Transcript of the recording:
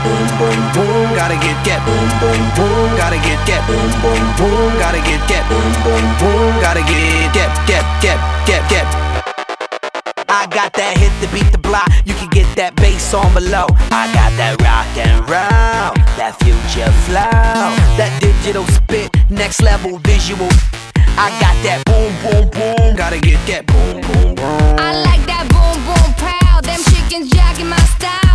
boom boom boom. Gotta get boom boom boom. Gotta get boom boom boom. Gotta get boom boom boom. Gotta get. I got that hit to beat the block. You can get that bass on below. I got that rock and roll, that future flow, that digital spit, next level visual. I got that boom boom boom. Gotta get boom boom boom. I like that boom boom pow. Them chickens jacking my style.